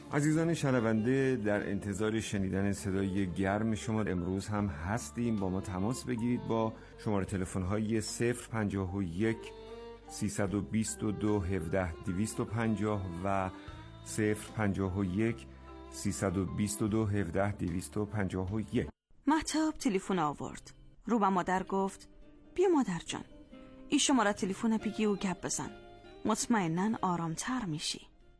عزیزان شنونده، در انتظار شنیدن صدای گرم شما امروز هم هستیم. با ما تماس بگیرید با شماره تلفن‌های 051 322 17 250 و 051 322 17 251. مهتاب تلفن آورد. رو به مادر گفت بیا مادر جان، این شماره تلفن بگی و گپ بزن، مطمئناً آرامتر میشی.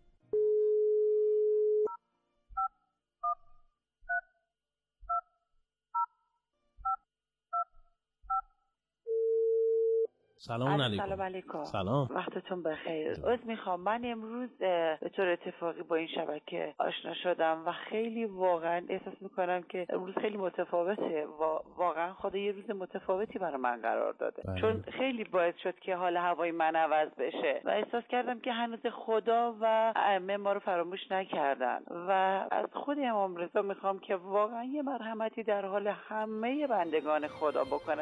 سلام علیکم. سلام علیکم. سلام. وقتتون بخیر. میخوام من امروز به طور اتفاقی با این شبکه آشنا شدم و خیلی واقعا احساس میکنم که امروز خیلی متفاوته. واقعا خدا یه روز متفاوتی برای من قرار داده. چون خیلی باعث شد که حال هوای من عوض بشه و احساس کردم که هنوز خدا و ائمه ما رو فراموش نکردن و از خود امام رضا میخوام که واقعا یه مرحمتی در حال همه بندگان خدا بکنه.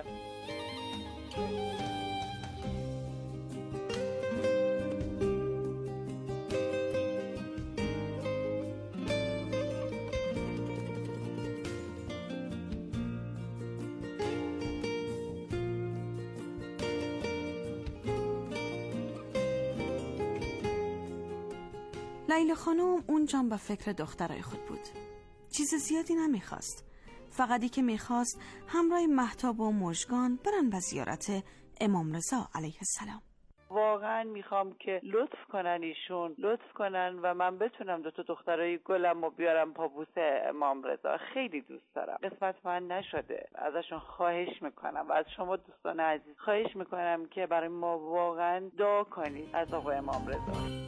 لیلا خانم اونجا به فکر دخترای خود بود. چیز زیادی نمیخواست، فقطی که میخواست همراه مهتاب و مژگان برن به زیارت امام رضا علیه السلام. واقعا میخوام که لطف کنن و من بتونم دو تا دخترای گلم و بیارم پابوس امام رضا. خیلی دوست دارم. قسمت من نشده. ازشون خواهش میکنم و از شما دوستان عزیز خواهش میکنم که برای ما واقعا دعا کنید از آقا امام رضا.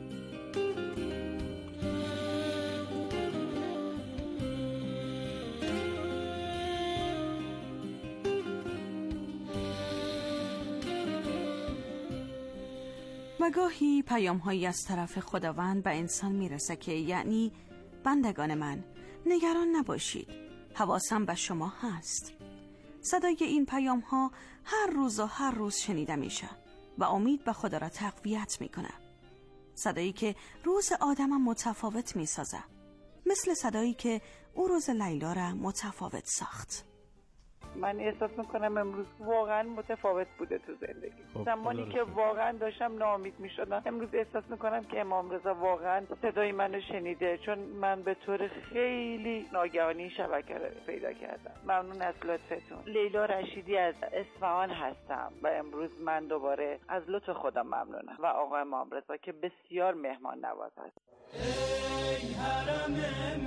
و گاهی پیام‌هایی از طرف خداوند به انسان میرسه که یعنی بندگان من نگران نباشید، حواسم به شما هست. صدای این پیام‌ها هر روز شنیده میشه و امید به خدا را تقویت میکنه. صدایی که روز آدم متفاوت میسازه، مثل صدایی که او روز لیلا را متفاوت ساخت. من احساس میکنم امروز واقعا متفاوت بوده تو زندگی. زمانی که واقعا داشتم ناامید میشدم، امروز احساس میکنم که امام رضا واقعا صدای منو شنیده، چون من به طور خیلی ناگهانی شبکه رو پیدا کردم. ممنون از لطفتون. لیلا رشیدی از اصفهان هستم و امروز من دوباره از لطف خدا ممنونم و آقا امام رضا که بسیار مهمان نواز است. ای حرم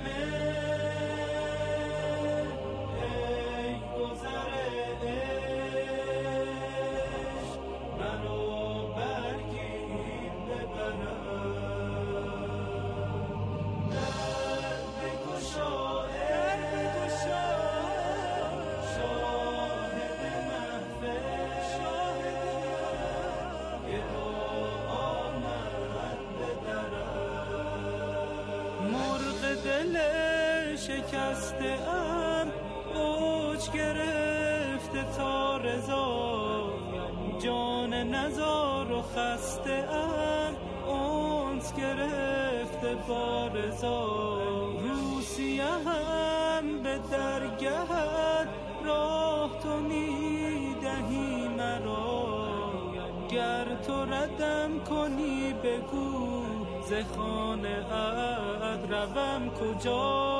شکسته ام اوج گرفته تا رضا، جان نزار و خسته ام اونس گرفته با رضا. روسیه هم به درگهت راه تو میدهی مرا، گر تو ردم کنی بگو ز خانه ات روم کجا.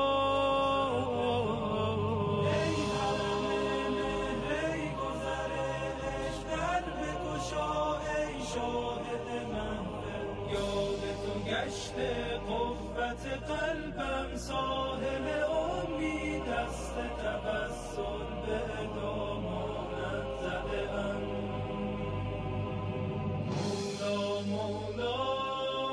ای حرم مهر ای گذر عشق در بگشا ای شاهد محفل، یاد تو گشته قوت قلبم ساحل امید دست تبسل به دامانت زده ام. مولا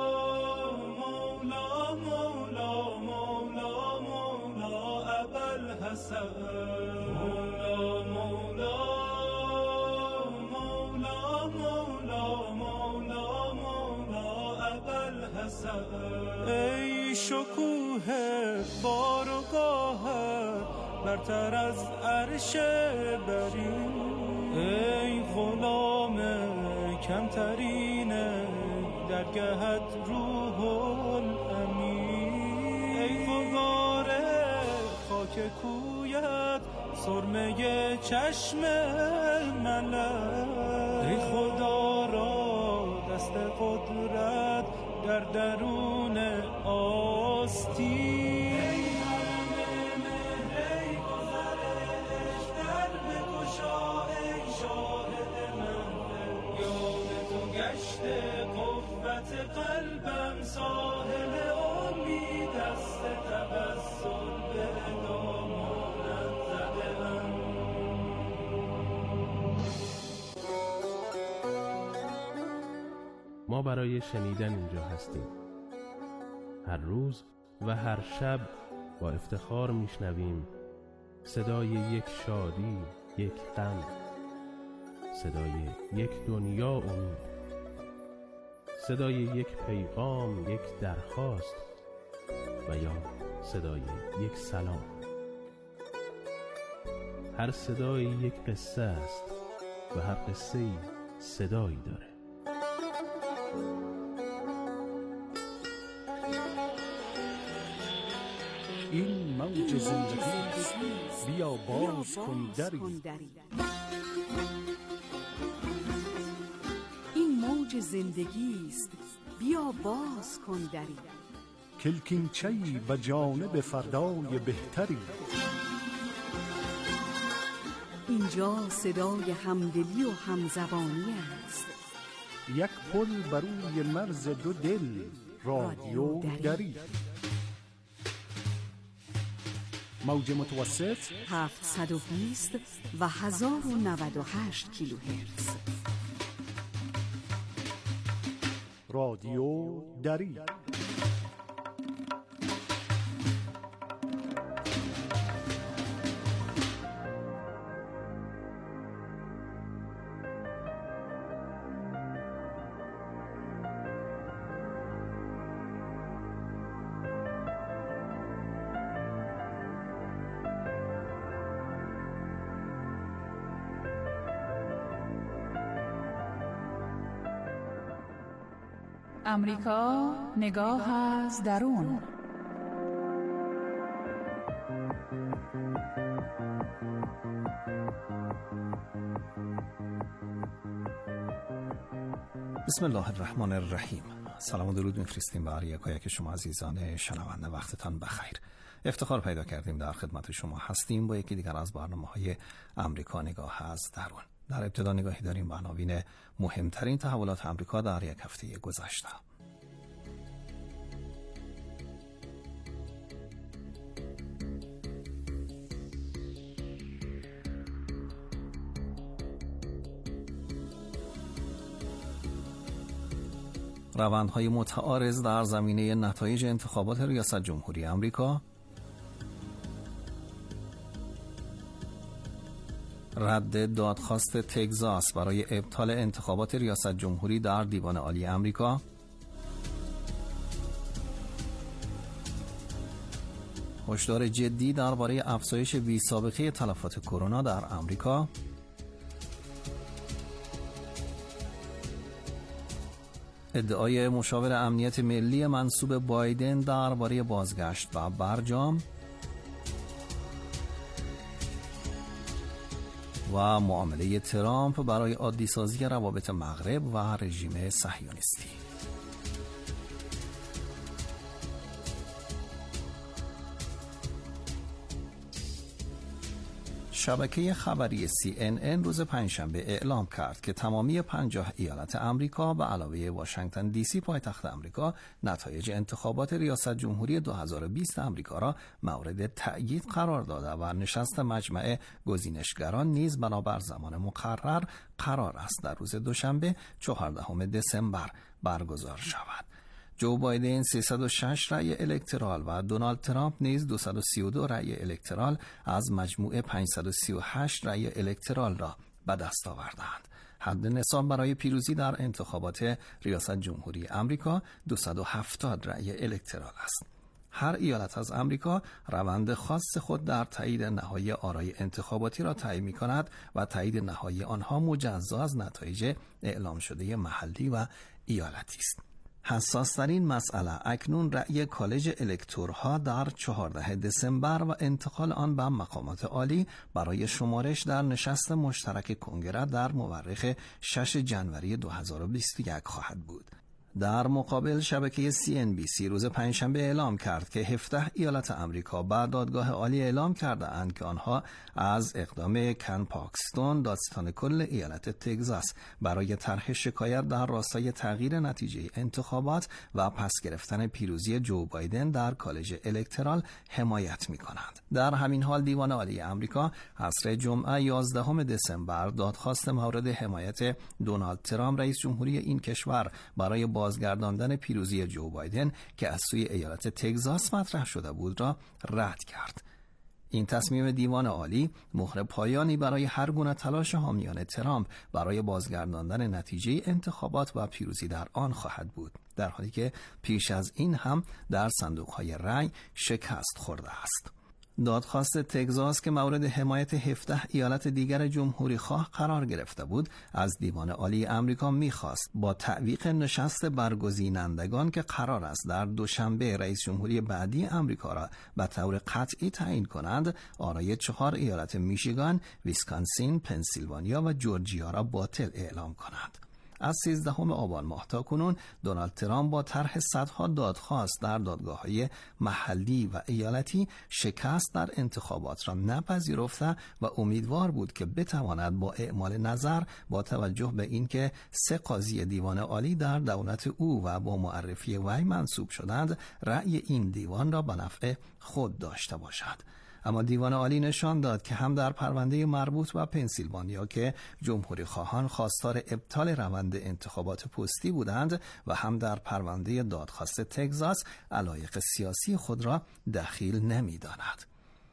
حسن، مولا مولا مولا مولا مولا مولا ابوالحسن. ای شکوه بارگاهت برتر از عرش برین، ای غلام کمترین درگهت روح الامین. ای غباره خاک کویت سرمه چشم ملک، ای خدا را دست قدرت در درون آستین، قلبم ساحل امید است تبسم به دامانت زده‌ام. ما برای شنیدن اینجا هستیم. هر روز و هر شب با افتخار میشنویم صدای یک شادی، یک غم، صدای یک دنیا امید، صدای یک پیغام، یک درخواست و یا صدای یک سلام. هر صدایی یک قصه است و هر قصه‌ای صدایی داره. این موج زندگی است، بیا باز کن دری. این موج زندگی است، بیا باز کن دری. کلکینچه‌ای به جانب فردای بهتری. اینجا صدای همدلی و همزبانی است. یک پل بر روی مرز دو دل، رادیو دری. موج متوسط 720 و 1098 کیلوهرتز. رادیو دری. امریکا نگاه از درون. بسم الله الرحمن الرحیم. سلام و درود میفرستیم به هر یکایک شما عزیزان شنونده. وقتتان بخیر. افتخار پیدا کردیم در خدمت شما هستیم با یکی دیگر از برنامه‌های امریکا نگاه از درون. در ابتدا نگاهی داریم به عناوین مهمترین تحولات امریکا در یک هفته گذشته. روندهای متعارض در زمینه نتایج انتخابات ریاست جمهوری امریکا، رد دادخواست تگزاس برای ابطال انتخابات ریاست جمهوری در دیوان عالی امریکا، هشدار جدی درباره افزایش بی‌سابقه تلفات کرونا در امریکا، ادعای مشاور امنیت ملی منسوب بایدن درباره بازگشت و برجام و معامله ترامپ برای عادی سازی روابط مغرب و رژیم صهیونیستی. شبکه خبری CNN روز پنجشنبه اعلام کرد که تمامی 50 ایالت امریکا به علاوه واشنگتن دی سی پایتخت امریکا نتایج انتخابات ریاست جمهوری 2020 امریکا را مورد تأیید قرار داده و نشست مجمع گزینشگران نیز بنابر زمان مقرر قرار است در روز دوشنبه 14 دسامبر برگزار شود. جو بایدن 306 رأی الکترال و دونالد ترامپ نیز 232 رأی الکترال از مجموع 538 رأی الکترال را به دست آوردند. حد نصاب برای پیروزی در انتخابات ریاست جمهوری امریکا 270 رأی الکترال است. هر ایالت از امریکا روند خاص خود در تایید نهایی آرای انتخاباتی را تعیین می‌کند و تایید نهایی آنها مجزا از نتایج اعلام شده محلی و ایالتی است. حساس‌ترین مسئله اکنون رأی کالج الکتورها در 14 دسامبر و انتقال آن به مقامات عالی برای شمارش در نشست مشترک کنگره در مورخ 6 جنوری 2021 خواهد بود. در مقابل شبکه CNBC روز پنجشنبه اعلام کرد که 17 ایالت آمریکا به دادگاه عالی اعلام کرده اند که آنها از اقدام کن پاکستون دادستان کل ایالت تگزاس برای طرح شکایت در راستای تغییر نتیجه انتخابات و پس گرفتن پیروزی جو بایدن در کالج الکترال حمایت می کنند. در همین حال دیوان عالی آمریکا عصر جمعه 11 دسامبر دادخواست مورد حمایت دونالد ترامپ رئیس جمهوری این کشور برای بازگرداندن پیروزی جو بایدن که از سوی ایالت تگزاس مطرح شده بود را رد کرد. این تصمیم دیوان عالی مهر پایانی برای هر گونه تلاش حامیان ترامپ برای بازگرداندن نتیجه انتخابات و پیروزی در آن خواهد بود، در حالی که پیش از این هم در صندوق‌های رأی شکست خورده است. دادخواست تگزاس که مورد حمایت 17 ایالت دیگر جمهوری خواه قرار گرفته بود، از دیوان عالی آمریکا می‌خواست با تعویق نشست برگزینندگان که قرار است در دوشنبه رئیس جمهوری بعدی آمریکا را به طور قطعی تعیین کنند، آرای 4 ایالت میشیگان، ویسکانسین، پنسیلوانیا و جورجیا را باطل اعلام کنند. از 13 آبان ماه تا کنون دونالد ترامپ با طرح صدها دادخواست در دادگاه‌های محلی و ایالتی شکست در انتخابات را نپذیرفته و امیدوار بود که بتواند با اعمال نظر با توجه به اینکه 3 قاضی دیوان عالی در دولت او و با معرفی وی منصوب شدند رأی این دیوان را به نفع خود داشته باشد. اما دیوان عالی نشان داد که هم در پرونده مربوط به پنسیلوانیا که جمهوری خواهان خواستار ابطال روند انتخابات پستی بودند و هم در پرونده دادخواست تگزاس علایق سیاسی خود را دخیل نمی‌داند.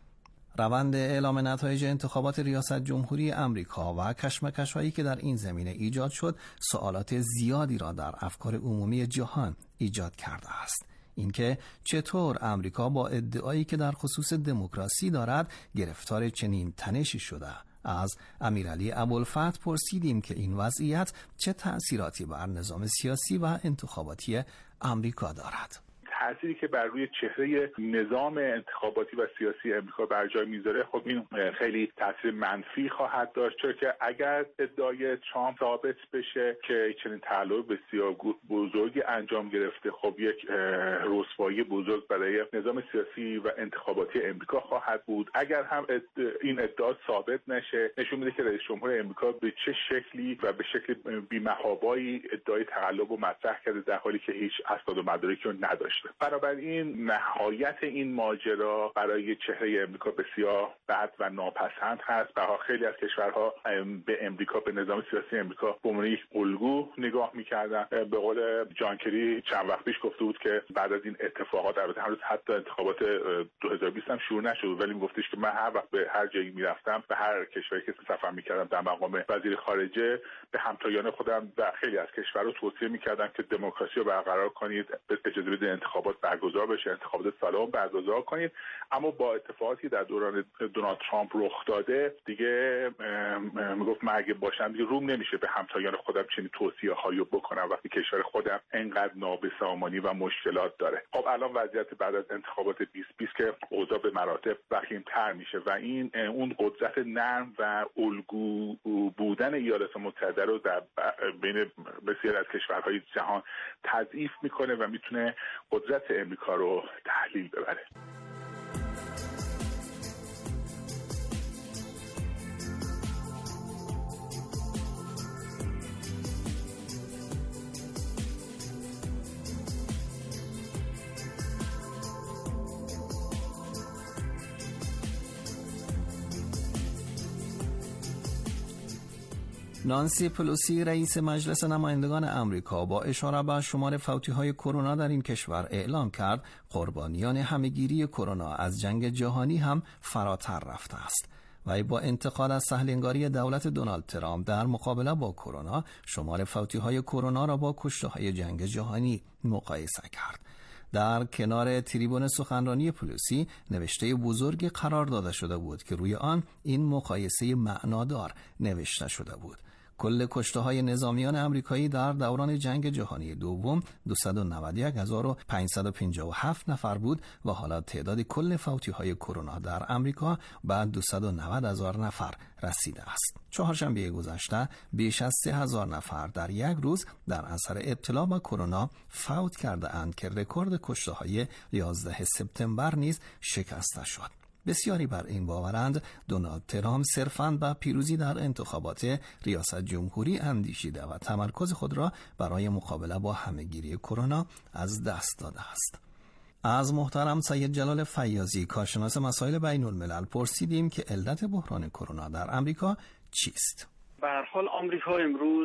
روند اعلام نتایج انتخابات ریاست جمهوری آمریکا و کشمکش‌هایی که در این زمینه ایجاد شد، سوالات زیادی را در افکار عمومی جهان ایجاد کرده است. اینکه چطور آمریکا با ادعایی که در خصوص دموکراسی دارد گرفتار چنین تنشی شده. از امیرعلی ابوالفتح پرسیدیم که این وضعیت چه تأثیراتی بر نظام سیاسی و انتخاباتی آمریکا دارد. تأثیری که بر روی چهره نظام انتخاباتی و سیاسی امریکا بر جای میذاره، خب این خیلی تاثیر منفی خواهد داشت، چون که اگر ادعای ترامپ ثابت بشه که چنین تحول بسیار بزرگی انجام گرفته، خب یک رسوایی بزرگ برای نظام سیاسی و انتخاباتی امریکا خواهد بود. اگر هم این ادعا ثابت نشه، نشون میده که رئیس جمهور امریکا به چه شکلی و به شکل بی‌محابایی ادعای تقلب رو مطرح کرده، در حالی که هیچ اسناد و مدارکی رو نداشته. بنابراین نهایت این ماجرا برای چهره امریکا بسیار بد و ناپسند هست. برای خیلی از کشورها به امریکا، به نظام سیاسی امریکا به عنوان یک الگو نگاه می‌کردن. به قول جان کری چند وقت پیش گفته بود که بعد از این اتفاقات، البته هنوز حتی انتخابات 2020 هم شروع نشد، ولی میگفتش که من هر وقت به هر جایی میرفتم، به هر کشوری که سفر می‌کردم در مقام وزیر خارجه، به همتایان خودم و خیلی از کشورها توصیه می‌کردم که دموکراسی رو برقرار کنید، اجازه بدید انتخابات برگزار بشه، انتخابات سالم برگزار کنید. اما با اتفاقاتی در دوران دونالد ترامپ رخ داده، دیگه میگفت من اگه باشم دیگه روم نمیشه به همتایان خودم چنین توصیه‌هایی رو بکنم وقتی کشور خودم انقدر نابسامانی و مشکلات داره. خب الان وضعیت بعد از انتخابات 2020 که اوضاع به مراتب وخیم‌تر میشه و این اون قدرت نرم و الگو بودن ایالات متحده رو در بین بسیار از کشورهای جهان تضعیف میکنه و میتونه قدرت امریکا رو تحلیل ببره. نانسی پلوسی رئیس مجلس نمایندگان آمریکا با اشاره به شمار فوتی‌های کرونا در این کشور اعلام کرد قربانیان همه‌گیری کرونا از جنگ جهانی هم فراتر رفته است. و با انتقاد از سهل‌انگاری دولت دونالد ترامپ در مقابله با کرونا، شمار فوتی‌های کرونا را با کشته‌های جنگ جهانی مقایسه کرد. در کنار تریبون سخنرانی پلوسی نوشته بزرگی قرار داده شده بود که روی آن این مقایسه معنادار نوشته شده بود. کل کشته‌های نظامیان آمریکایی در دوران جنگ جهانی دوم 291,557 نفر بود و حالا تعداد کل فوتی‌های کرونا در آمریکا به 290,000 نفر رسیده است. چهارشنبه گذشته بیش از 3,000 نفر در یک روز در اثر ابتلا به کرونا فوت کرده اند که رکورد کشته‌های 11 سپتامبر نیز شکسته شد. بسیاری بر این باورند دونالد ترامپ صرفاً به پیروزی در انتخابات ریاست جمهوری اندیشیده و تمرکز خود را برای مقابله با همه‌گیری کرونا از دست داده است. از محترم سید جلال فیاضی کارشناس مسائل بین الملل پرسیدیم که علت بحران کرونا در آمریکا چیست؟ به هر حال آمریکا امروز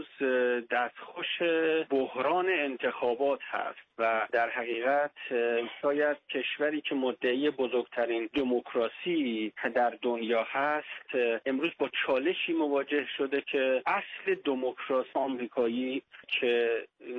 دستخوش بحران انتخابات هست و در حقیقت شاید کشوری که مدعی بزرگترین دموکراسی در دنیا هست امروز با چالشی مواجه شده که اصل دموکراسی آمریکایی که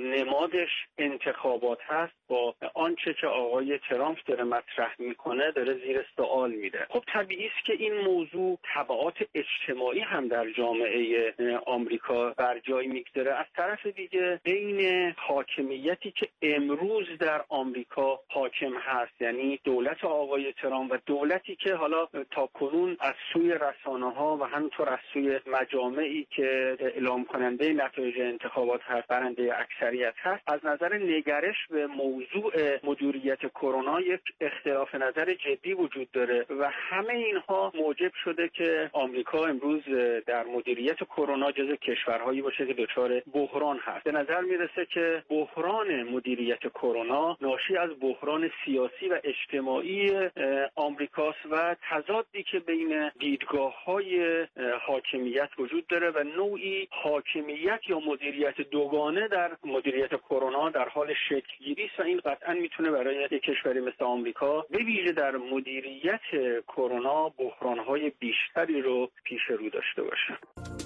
نمادش انتخابات هست با آنچه که آقای ترامپ داره مطرح میکنه داره زیر سوال میره. خب طبیعی است که این موضوع تبعات اجتماعی هم در جامعه آمریکا بر جای میگذاره. از طرف دیگه بین حاکمیتی که امروز در آمریکا حاکم هست، یعنی دولت آقای ترامپ و دولتی که حالا تاکنون از سوی رسانه‌ها و همینطور از سوی مجامعی که اعلام کننده نتایج انتخابات هست برنده اکثریت هست، از نظر نگرش به موضوع مدیریت کرونا یک اختلاف نظر جدی وجود داره و همه اینها موجب شده که آمریکا امروز در مدیریت کرونا جزو کشورهایی باشه که دچار بحران هست. به نظر میرسه که بحران مدیریت کرونا ناشی از بحران سیاسی و اجتماعی آمریکاست و تضادی که بین دیدگاه‌های حاکمیت وجود داره و نوعی حاکمیت یا مدیریت دوگانه در مدیریت کرونا در حال شکل‌گیری است و این قطعاً میتونه برای یک کشوری مثل آمریکا به ویژه در مدیریت کرونا بحران‌های بیشتری رو پیش رو داشته باشه.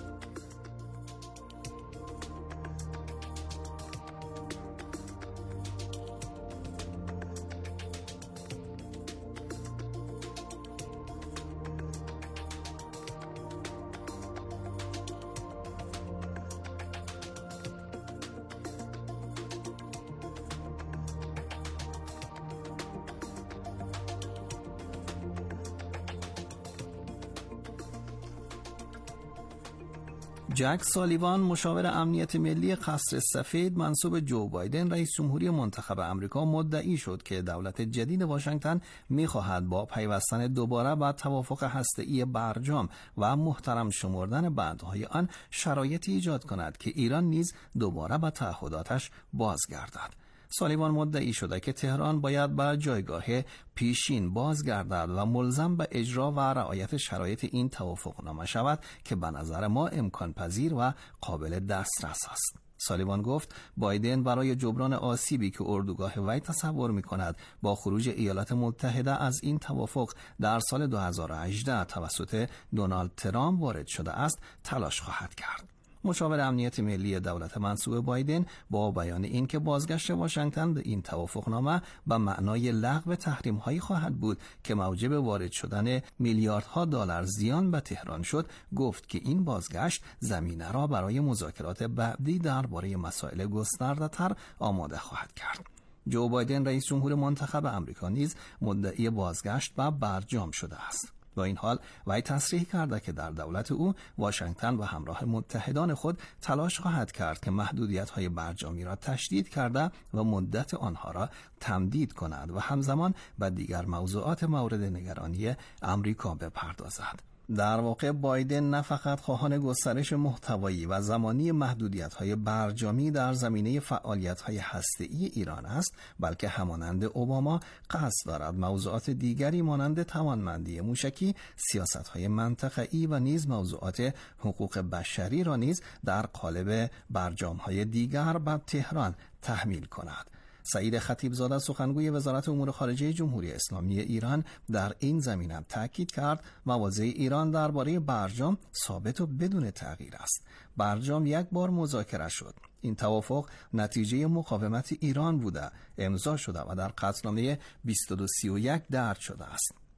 جک سالیوان مشاور امنیت ملی قصر سفید منصوب جو بایدن رئیس جمهوری منتخب آمریکا مدعی شد که دولت جدید واشنگتن می‌خواهد با پیوستن دوباره به توافق هسته‌ای برجام و محترم شمردن بندهای آن شرایطی ایجاد کند که ایران نیز دوباره به تعهداتش بازگردد. سالیوان مدعی شده که تهران باید به جایگاه پیشین بازگردد و ملزم به اجرا و رعایت شرایط این توافقنامه شود که به نظر ما امکان پذیر و قابل دسترس است. سالیوان گفت بایدن برای جبران آسیبی که اردوگاه وی تصور می‌کند با خروج ایالات متحده از این توافق در سال 2018 توسط دونالد ترامپ وارد شده است تلاش خواهد کرد. مشاور امنیت ملی دولت منصوب بایدن با بیان این که بازگشت واشنگتن به این توافقنامه به معنای لغو تحریم‌هایی خواهد بود که موجب وارد شدن میلیاردها دلار زیان به تهران شد، گفت که این بازگشت زمینه را برای مذاکرات بعدی درباره مسائل گسترده‌تر آماده خواهد کرد. جو بایدن رئیس جمهور منتخب آمریکا نیز مدعی بازگشت به برجام شده است. با این حال وی تصریح کرده که در دولت او واشنگتن و همراه متحدان خود تلاش خواهد کرد که محدودیت‌های برجامی را تشدید کرده و مدت آنها را تمدید کند و همزمان به دیگر موضوعات مورد نگرانی آمریکا بپردازد. در واقع بایدن نه فقط خواهان گسترش محتوایی و زمانی محدودیت‌های برجامی در زمینه فعالیت‌های هسته‌ای ایران است، بلکه همانند اوباما قصد دارد موضوعات دیگری مانند توانمندی موشکی، سیاست‌های منطقه‌ای و نیز موضوعات حقوق بشری را نیز در قالب برجام‌های دیگر به تهران تحمیل کند. سعید خطیبزاده سخنگوی وزارت امور خارجه جمهوری اسلامی ایران در این زمینه تاکید کرد مواضع ایران درباره برجام ثابت و بدون تغییر است. برجام یک بار مذاکره شد. این توافق نتیجه مقاومت ایران بوده، امضا شده و در قطعنامه 2231 درج شده است.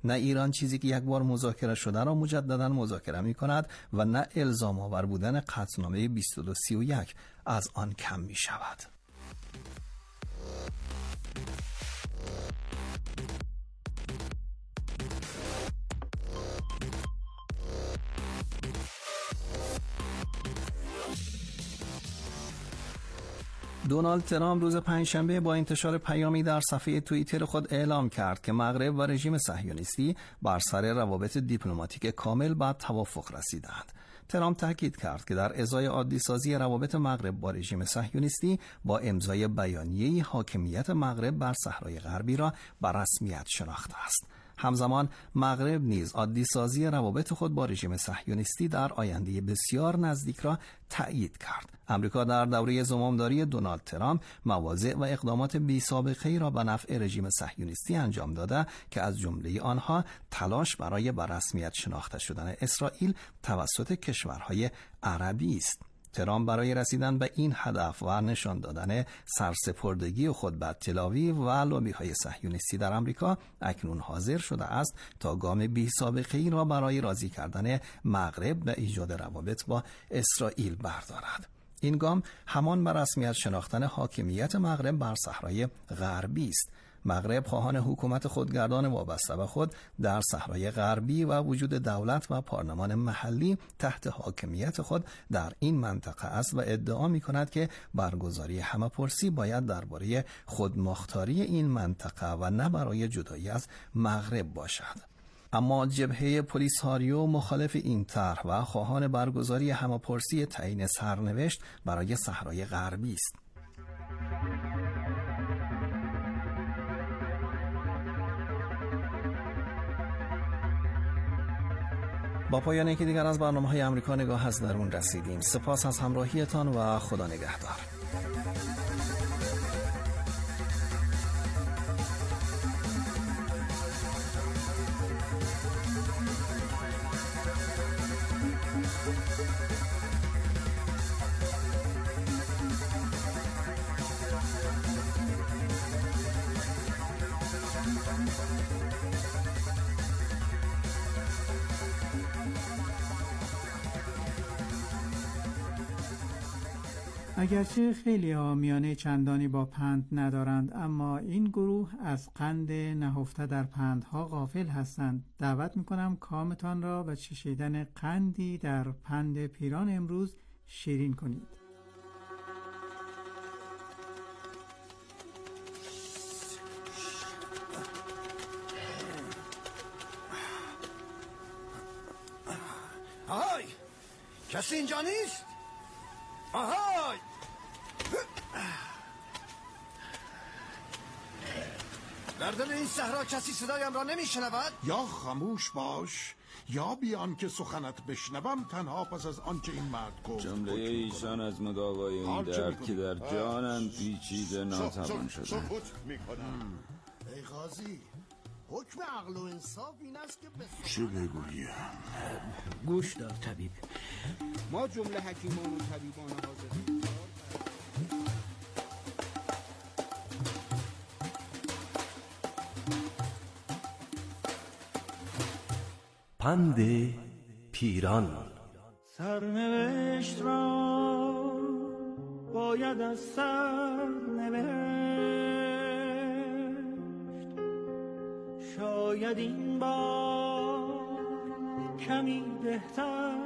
نه ایران چیزی که یک بار مذاکره شده را مجددا مذاکره می کند و نه الزام آور بودن قطعنامه 2231 از آن کم می شود. دونالد ترامپ روز پنجشنبه با انتشار پیامی در صفحه توییتر خود اعلام کرد که مغرب و رژیم صهیونیستی بر سر روابط دیپلماتیک کامل به توافق رسیدند. ترامپ تاکید کرد که در ازای عادی سازی روابط مغرب با رژیم صهیونیستی با امضای بیانیه حاکمیت مغرب بر صحرای غربی را به رسمیت شناخته است. همزمان مغرب نیز عادی سازی روابط خود با رژیم صهیونیستی در آینده بسیار نزدیک را تأیید کرد. امریکا در دوره زمامداری دونالد ترامپ مواضع و اقدامات بی سابقه‌ای را به نفع رژیم صهیونیستی انجام داده که از جمله آنها تلاش برای به رسمیت شناخته شدن اسرائیل توسط کشورهای عربی است. ترامپ برای رسیدن به این هدف و نشان دادن سرسپردگی خود به تل‌آویو و لابی‌های صهیونیستی در آمریکا اکنون حاضر شده است تا گام بی‌سابقه‌ای را برای راضی کردن مغرب به ایجاد روابط با اسرائیل بردارد. این گام همان به رسمیت شناختن حاکمیت مغرب بر صحرای غربی است. مغرب خواهان حکومت خودگردان وابسته به خود در صحرای غربی و وجود دولت و پارلمان محلی تحت حاکمیت خود در این منطقه است و ادعا می کند که برگزاری همه‌پرسی باید درباره خودمختاری این منطقه و نه برای جدایی از مغرب باشد. اما جبهه پولیساریو مخالف این طرح و خواهان برگزاری همه‌پرسی تعیین سرنوشت برای صحرای غربی است. با پایان یکی دیگر از برنامه‌های آمریکا نگاه از درون رسیدیم. سپاس از همراهیتان و خدا نگهدار. اگرچه خیلی ها میانه چندانی با پند ندارند، اما این گروه از قند نهفته در پندها غافل هستند. دعوت میکنم کامتان را به چشیدن قندی در پند پیران امروز شیرین کنید. آهای! کسی اینجا نیست؟ آهای! در دل این صحرا کسی صدایم را نمیشنود؟ یا خاموش باش یا بیان که سخنت بشنوم تنها پس از آنچه این مرد گفت. جمله ایشان از مداوای این درد که در جانم پیچیده ناتوان شده. ای قاضی، حکم عقل و انصاف این است که چه بگویم؟ گوش دار طبیب، ما جمله حکیمان و طبیبان حاضرین پند پیران. سرنوشت را باید از سر نوشت، شاید این بار کمی بهتر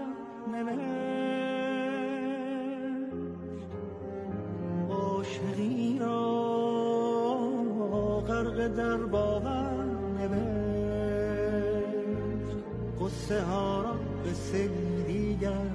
نوشت، عاشقی را غرق در باور نوشت، قصه ها را به سری دیگر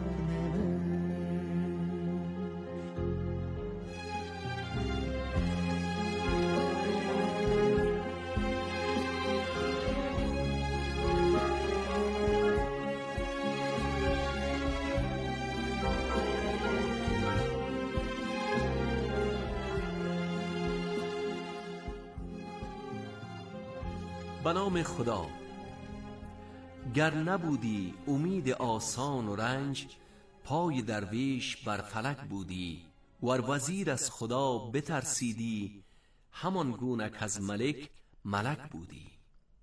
به نام خدا. گر نبودی امید آسان و رنج، پای درویش بر فلک بودی، ور وزیر از خدا بترسیدی، همان گونه که از ملک ملک بودی.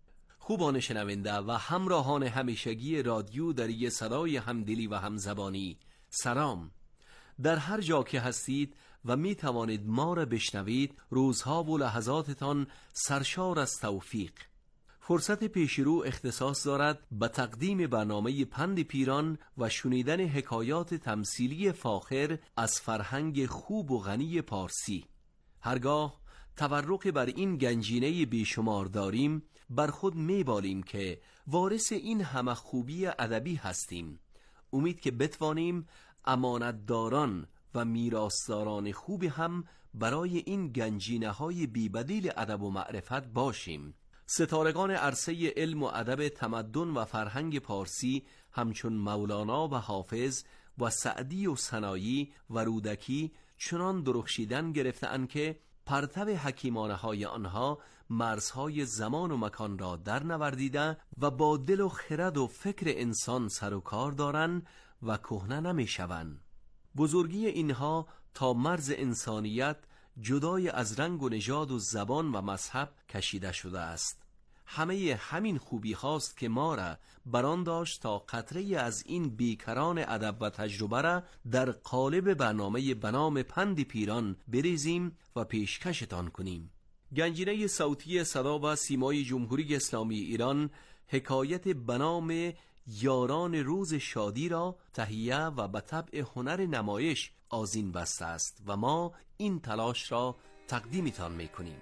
خوبان شنونده و همراهان همیشگی رادیو دری صدای همدلی و همزبانی، سلام. در هر جا که هستید و می توانید ما را بشنوید، روزها و لحظاتتان سرشار از توفیق. فرصت پیشرو اختصاص دارد به تقدیم برنامه پند پیران و شنیدن حکایات تمثیلی فاخر از فرهنگ خوب و غنی پارسی. هرگاه تورق بر این گنجینه بیشمار داریم، بر خود میبالیم که وارث این همه خوبی ادبی هستیم. امید که بتوانیم امانتداران و میراثداران خوبی هم برای این گنجینه‌های بی‌بدیل ادب و معرفت باشیم. ستارگان عرصه علم و ادب تمدن و فرهنگ پارسی همچون مولانا و حافظ و سعدی و سنایی و رودکی چنان درخشیدن گرفته‌اند که پرتو حکیمانه های آنها مرزهای زمان و مکان را در نوردیده و با دل و خرد و فکر انسان سر و کار دارند و کهنه نمی شوند. بزرگی اینها تا مرز انسانیت جدای از رنگ و نژاد و زبان و مذهب کشیده شده است. همه همین خوبی هاست که ما را بران داشت تا قطره از این بیکران ادب و تجربه را در قالب برنامه بنام پند پیران بریزیم و پیشکشتان کنیم. گنجینه صوتی صدا و سیمای جمهوری اسلامی ایران حکایت بنام یاران روز شادی را تهیه و به طبع هنر نمایش آذین بسته است و ما این تلاش را تقدیمتان میکنیم.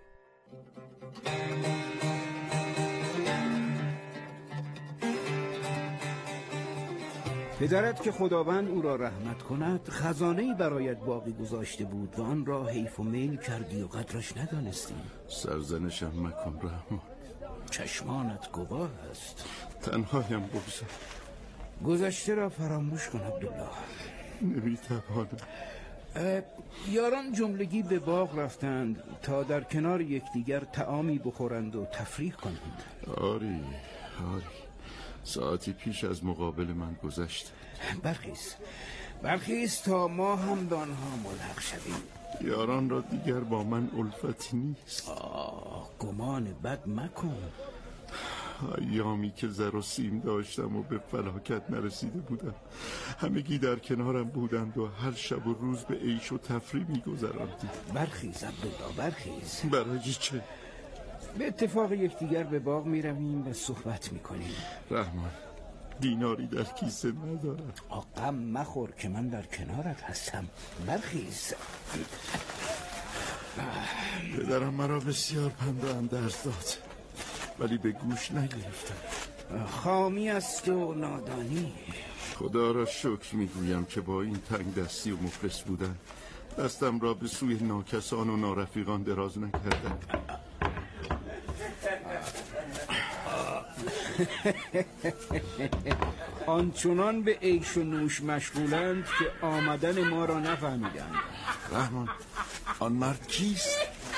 پدرت که خداوند او را رحمت کند خزانه‌ای برایت باقی گذاشته بود و آن را حیف و میل کردی و قدرش ندانستی. سرزنشم مکن رحمان، چشمانت گواه است. تنهایم بگذار. گذشته را فراموش کن عبدالله. نمیتوانم. یاران جملگی به باغ رفتند تا در کنار یکدیگر طعامی بخورند و تفریح کنند. آری ساعتی پیش از مقابل من گذشت. برخیز تا ما هم به آنها ملحق شویم. یاران را دیگر با من الفتی نیست. گمان بد مکن. ایامی که زر و سیم داشتم و به فلاکت نرسیده بودم همگی در کنارم بودند و هر شب و روز به عیش و تفریح می‌گذراندیم. برخیز عبدالله، برخیز. برای چه؟ به اتفاق یکدیگر به باغ می‌رویم و صحبت می‌کنیم. رحمان، دیناری در کیسه ندارم. غم مخور که من در کنارت هستم. برخیز. پدرم مرا بسیار پند و اندرز داد ولی به گوش نگرفتم. خامی است و نادانی. خدا را شکر میگویم که با این تنگ دستی و مفلس بودن دستم را به سوی ناکسان و نارفیقان دراز نکردم. آنچنان به عیش و نوش مشغولند که آمدن ما را نفهمیدند. رحمان، آن مرد کیست؟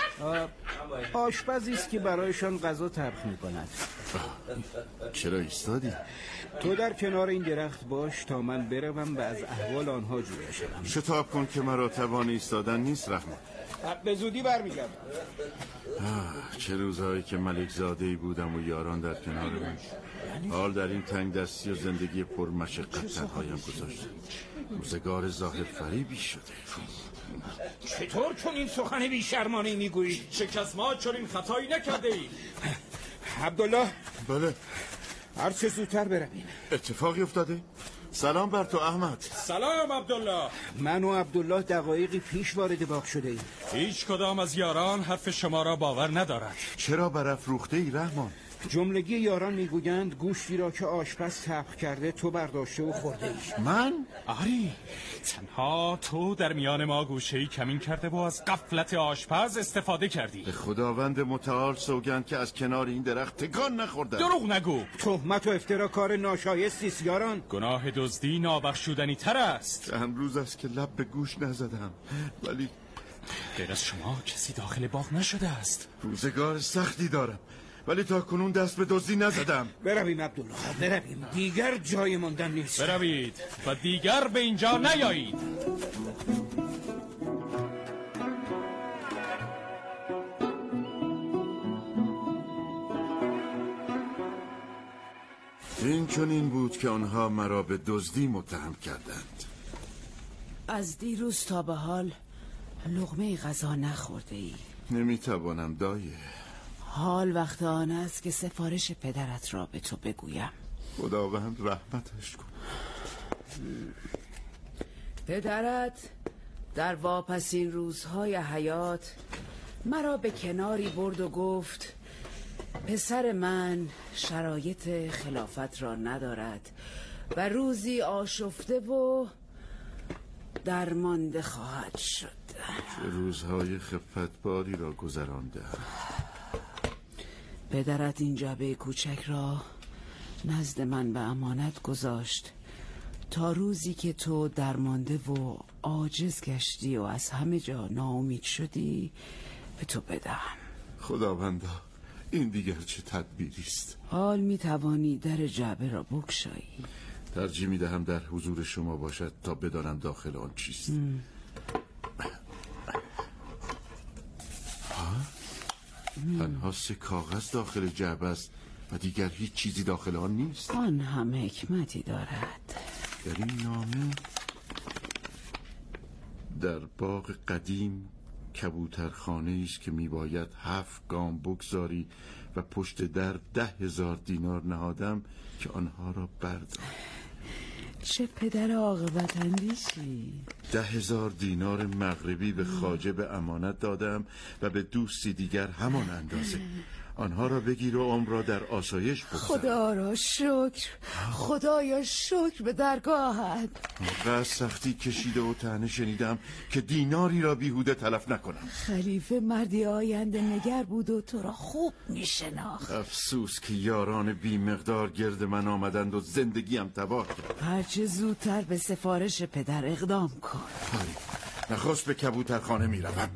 آشپزی است که برایشان غذا طبخ می‌کند. چرا ایستادی؟ تو در کنار این درخت باش تا من بروم و از احوال آنها جویا شوم. شتاب کن که مرا توان ایستادن نیست رحمان. به زودی برمیگردم. چه روزهایی که ملک زاده‌ای بودم و یاران در کنار من. حال در این تنگ دستی و زندگی پر مشقت تنهایم گذاشتم. روزگار ظاهر فریبی شده. چطور چنین سخن بی شرمانه میگویی؟ شکست ما چنین خطایی نکرده ای. عبدالله. بله. هر چه زودتر برویم. اتفاقی افتاده؟ سلام بر تو احمد. سلام عبدالله. من و عبدالله دقایقی پیش وارد باغ شده ایم. هیچ کدام از یاران حرف شما را باور ندارد. چرا برافروخته ای رحمان؟ جملگی یاران میگویند گوشتی را که آشپز طبخ کرده تو برداشته و خورده ای. من؟ آری، تنها تو در میان ما گوشه‌ای کمین کرده و از غفلت آشپز استفاده کردی. به خداوند متعال سوگند که از کنار این درخت تکان نخوردم. دروغ نگو. تهمت و افترا کار ناشایستی است یاران. گناه دزدی نابخشودنی تر است. چند روز است که لب به گوش نزدم ولی غیر از شما کسی داخل باغ نشده است. روزگار سختی دارم ولی تا کنون دست به دزدی نزدم. برویم عبدالله، برویم. دیگر جای ماندن نیست. بروید و دیگر به اینجا نیایید. این چنین بود که آنها مرا به دزدی متهم کردند. از دیروز تا به حال لقمه غذا نخورده ای. نمیتوانم دایه. حال وقت آن است که سفارش پدرت را به تو بگویم. خداوند رحمتش کن. پدرت در واپسین روزهای حیات مرا به کناری برد و گفت پسر من شرایط خلافت را ندارد و روزی آشفته و درمانده خواهد شد. چه روزهای خفتباری را گذرانده. پدرت این جعبه کوچک را نزد من به امانت گذاشت تا روزی که تو درمانده و عاجز گشتی و از همه جا ناامید شدی به تو بدهم. خداوندا این دیگر چه تدبیری است؟ حال می توانی در جعبه را بگشایی. ترجیح می دهم در حضور شما باشد تا بدانم داخل آن چیست. تنها 3 کاغذ داخل جعبه است و دیگر هیچ چیزی داخل آن نیست. آن هم حکمتی دارد. در این نامه در باغ قدیم کبوترخانه است که میباید 7 گام بگذاری و پشت در 10,000 دینار نهادم که آنها را بردار. چه پدر عاقبت اندیشی. 10,000 دینار مغربی به خواجه به امانت دادم و به دوستی دیگر همان اندازه. آنها را بگیر و عمر را در آسایش بگذار. خدا را شکر، خدایا شکر به درگاهت. آنقدر سختی کشیده و طعنه شنیدم که دیناری را بیهوده تلف نکنم. خلیفه مردی آینده نگر بود و تو را خوب میشناخت. افسوس که یاران بی مقدار گرد من آمدند و زندگیم تباه کرد. هرچه زودتر به سفارش پدر اقدام کن. نخست به کبوترخانه میروم.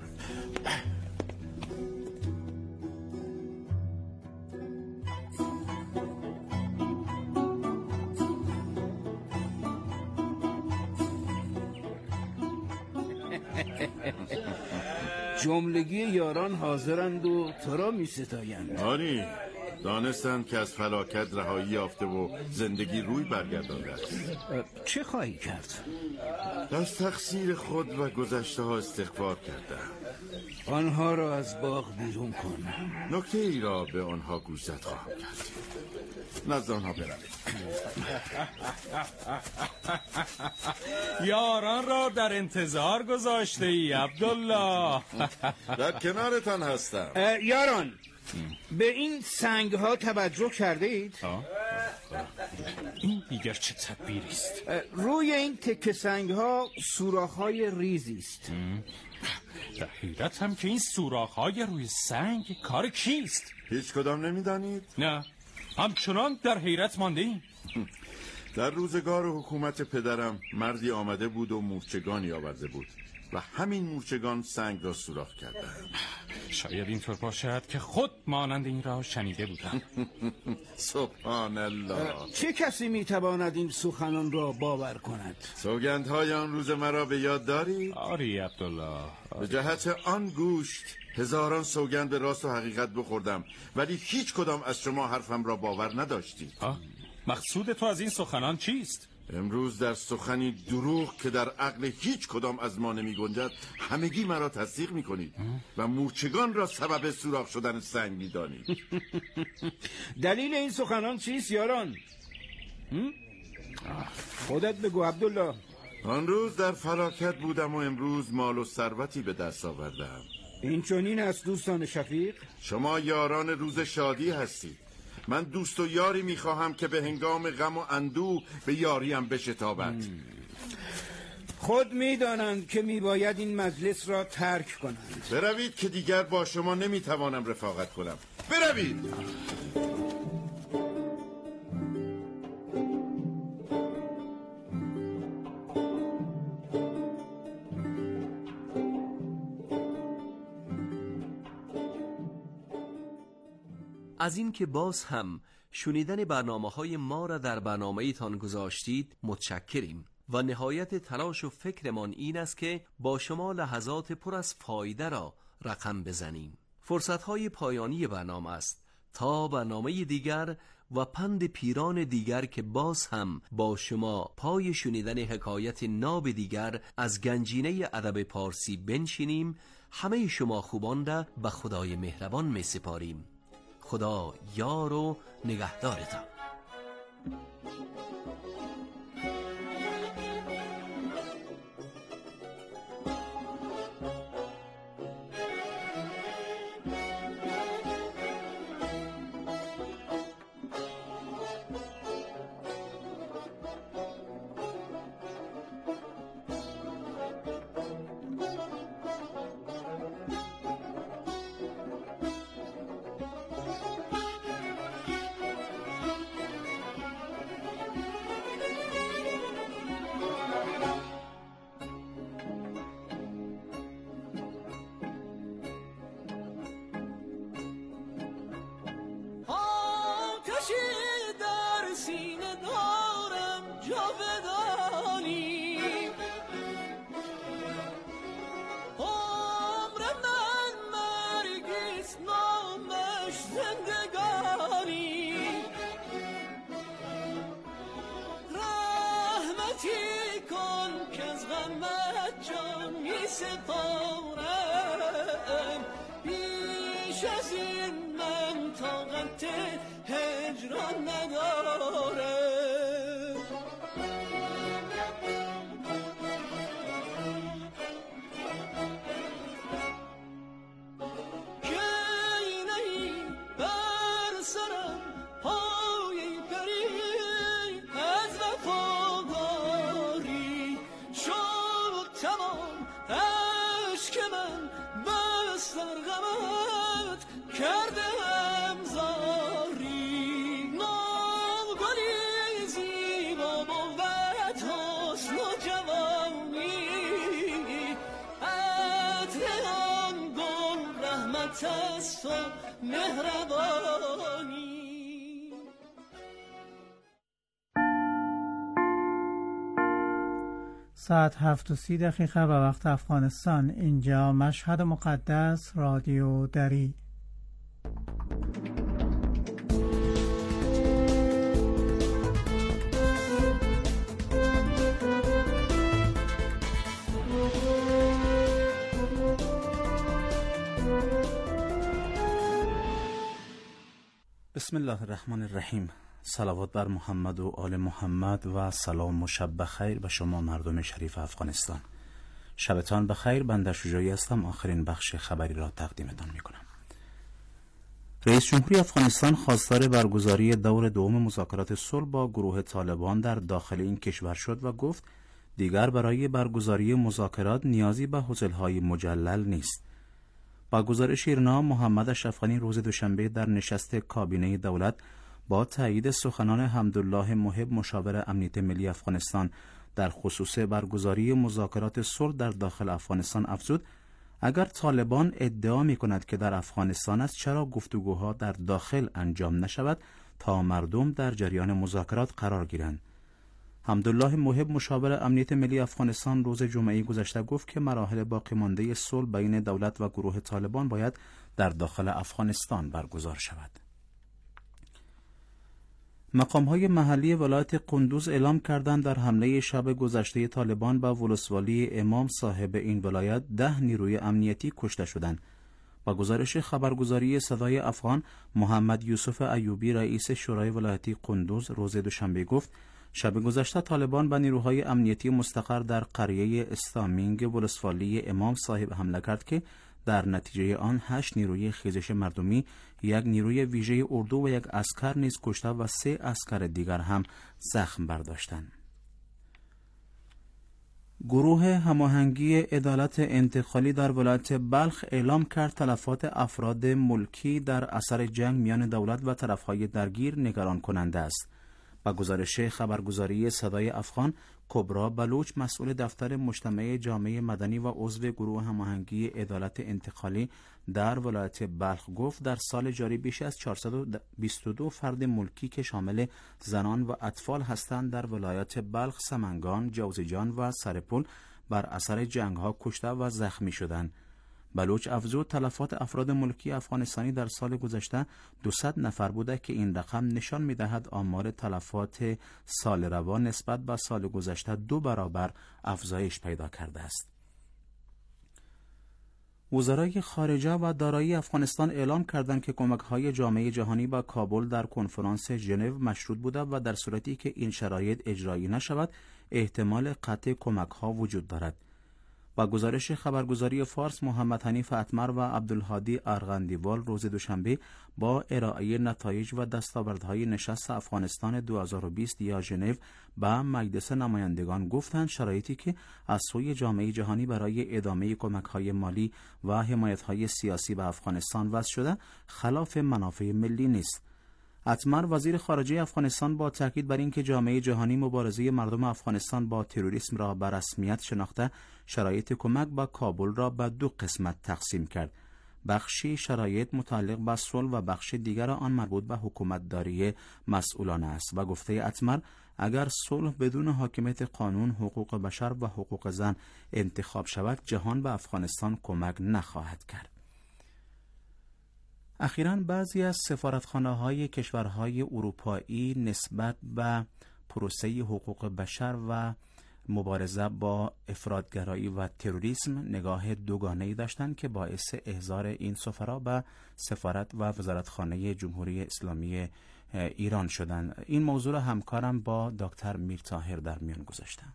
جملگی یاران حاضرند و تو را می ستایند. آری دانستند که از فلاکت رهایی یافته و زندگی روی برگردانده است. چه خواهی کرد؟ از تقصیر خود و گذشته ها استغفار کردم. آنها را از باغ بیرون کن. نکته ای را به آنها گوشزد خواهم کرد. نزد آنها بروید. یاران را در انتظار گذاشته ای عبدالله. در کنارتان هستم. یاران به این سنگ ها توجه کرده اید؟ این دیگر چه تدبیری است؟ روی این تکه سنگ ها سوراخ های ریزی است. در حیرت هم که این سوراخ های روی سنگ کار کیست؟ هیچ کدام نمیدانید؟ نه، همچنان در حیرت مانده ایم. در روزگار حکومت پدرم مردی آمده بود و مورچگانی آورده بود و همین مورچگان سنگ را سوراخ کردند. شاید اینطور باشد که خود مانند این را شنیده بودم. سبحان الله. چه کسی میتواند این سخنان را باور کند؟ سوگندهای آن روز مرا به یاد داری؟ آری عبدالله. به جهت آن گوشت هزاران سوگند به راست و حقیقت بخوردم، ولی هیچ کدام از شما حرفم را باور نداشتید. مقصود تو از این سخنان چیست؟ امروز در سخنی دروغ که در عقل هیچ کدام از ما نمی گنجد همگی مرا تصدیق می کنید و مورچگان را سبب سوراخ شدن سنگ می دانید. دلیل این سخنان چیست یاران؟ خودت بگو عبدالله. آن روز در فلاکت بودم و امروز مال و ثروتی به دست آوردم. این چنین است دوستان شفیق؟ شما یاران روز شادی هستید. من دوست و یاری میخواهم که به هنگام غم و اندوه به یاریم بشتابد. خود میدانند که میباید این مجلس را ترک کنند. بروید که دیگر با شما نمیتوانم رفاقت کنم. بروید. از این که باز هم شنیدن برنامه‌های ما را در برنامه‌تان گذاشتید متشکریم و نهایت تلاش و فکرمان این است که با شما لحظات پر از فایده را رقم بزنیم. فرصت‌های پایانی برنامه است. تا برنامه دیگر و پند پیران دیگر که باز هم با شما پای شنیدن حکایت ناب دیگر از گنجینه ادب پارسی بنشینیم، همه شما خوبان را به خدای مهربان می سپاریم. خدا یار و نگهدارتان. سپارم بیش از این من طاقت هجران ندارم. ساعت 7:30 به وقت افغانستان. اینجا مشهد مقدس، رادیو دری. بسم الله الرحمن الرحیم. صلوات بر محمد و آل محمد و سلام و شب بخیر به شما مردم شریف افغانستان. شبتان بخیر. بنده شجاعی هستم. آخرین بخش خبری را تقدیمتان می کنم. رئیس جمهوری افغانستان خواستار برگزاری دور دوم مذاکرات صلح با گروه طالبان در داخل این کشور شد و گفت دیگر برای برگزاری مذاکرات نیازی به هتل‌های مجلل نیست. با گزارش ایرنا، محمد اشرف غنی روز دوشنبه در نشست کابینه دولت با تایید سخنان حمدالله محب مشاور امنیت ملی افغانستان در خصوص برگزاری مذاکرات صلح در داخل افغانستان افزود اگر طالبان ادعا می کند که در افغانستان است، چرا گفتگوها در داخل انجام نشود تا مردم در جریان مذاکرات قرار گیرند؟ حمدالله محب مشاور امنیت ملی افغانستان روز جمعه گذشته گفت که مراحل باقی مانده صلح بین دولت و گروه طالبان باید در داخل افغانستان برگزار شود. مقام‌های محلی ولایت قندوز اعلام کردند در حمله شب گذشته طالبان به ولسوالی امام صاحب این ولایت 10 نیروی امنیتی کشته شدند. با گزارش خبرگزاری صدای افغان، محمد یوسف ایوبی رئیس شورای ولایتی قندوز روز دوشنبه گفت شب گذشته طالبان به نیروهای امنیتی مستقر در قریه استامینگ ولسوالی امام صاحب حمله کرد که در نتیجه آن 8 نیروی خیزش مردمی، 1 نیروی ویژه اردو و 1 عسکر نیز کشته و 3 عسکر دیگر هم زخم برداشتند. گروه هماهنگی عدالت انتقالی در ولایت بلخ اعلام کرد تلفات افراد ملکی در اثر جنگ میان دولت و طرفهای درگیر نگران کننده است. با گزارش خبرگزاری صدای افغان، کبرا بلوچ مسئول دفتر مجتمع جامعه مدنی و عضو گروه هماهنگی عدالت انتقالی در ولایت بلخ گفت در سال جاری بیش از 422 فرد ملکی که شامل زنان و اطفال هستند در ولایت بلخ، سمنگان، جوزجان و سرپل بر اثر جنگ‌ها کشته و زخمی شدند. بلوچ افزود تلفات افراد ملکی افغانستانی در سال گذشته 200 نفر بوده که این رقم نشان می‌دهد آمار تلفات سال روان نسبت به سال گذشته 2 برابر افزایش پیدا کرده است. وزرای خارجه و دارایی افغانستان اعلام کردند که کمک‌های جامعه جهانی به کابل در کنفرانس ژنو مشروط بوده و در صورتی که این شرایط اجرایی نشود احتمال قطع کمک‌ها وجود دارد. با گزارش خبرگزاری فارس، محمد حنیف اتمر و عبدالهادی ارغندیوال روز دوشنبه با ارائه نتایج و دستاوردهای نشست افغانستان 2020 یا ژنو به مجلس نمایندگان گفتند شرایطی که از سوی جامعه جهانی برای ادامه کمک‌های مالی و حمایت‌های سیاسی به افغانستان وضع شده خلاف منافع ملی نیست. اتمر وزیر خارجه افغانستان با تاکید بر اینکه جامعه جهانی مبارزه مردم افغانستان با تروریسم را به رسمیت شناخته شرایط کمک به کابل را به 2 قسمت تقسیم کرد. بخشی شرایط متعلق به صلح و بخش دیگر آن مربوط به حکومتداری مسئولانه است و گفته اتمر اگر صلح بدون حاکمیت قانون، حقوق بشر و حقوق زن انتخاب شود جهان به افغانستان کمک نخواهد کرد. اخیراً بعضی از سفارتخانه‌های کشورهای اروپایی نسبت به پروسه حقوق بشر و مبارزه با افراطگرایی و تروریسم نگاه دوگانه‌ای داشتند که باعث احضار این سفرا به سفارت و وزارتخانه جمهوری اسلامی ایران شدند. این موضوع را همکارم با دکتر میرطاهر در میان گذاشتم.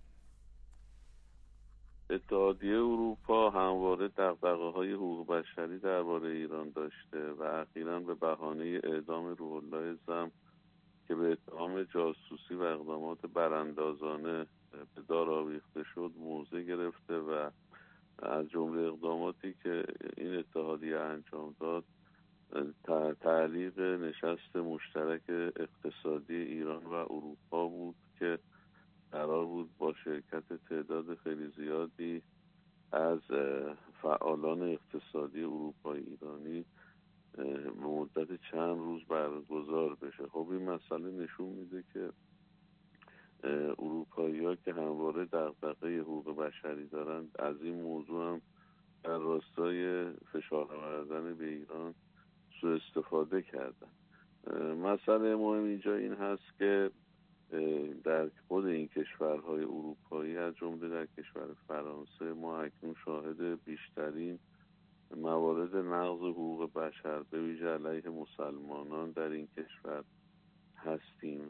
اتحادیه اروپا همواره دغدغه‌های حقوق بشری درباره ایران داشته و اخیراً به بهانه اعدام روح الله زم که به اتهام جاسوسی و اقدامات براندازانه به دار آویخته شد موضع گرفته و از جمله اقداماتی که این اتحادیه انجام داد تعلیق نشست مشترک اقتصادی ایران و اروپا بود که قرار بود با شرکت تعداد خیلی زیادی از فعالان اقتصادی اروپایی ایرانی به مدت چند روز برگزار بشه. خب این مسئله نشون میده که اروپایی‌ها که همواره دغدغه حقوق بشری دارند از این موضوع هم در راستای فشار آوردن به ایران سوء استفاده کردن. مسئله مهم اینجا این هست که در خود این کشورهای اروپایی از جمله در کشور فرانسه ما اکنون شاهد بیشترین موارد نقض حقوق بشر به ویژه علیه مسلمانان در این کشور هستیم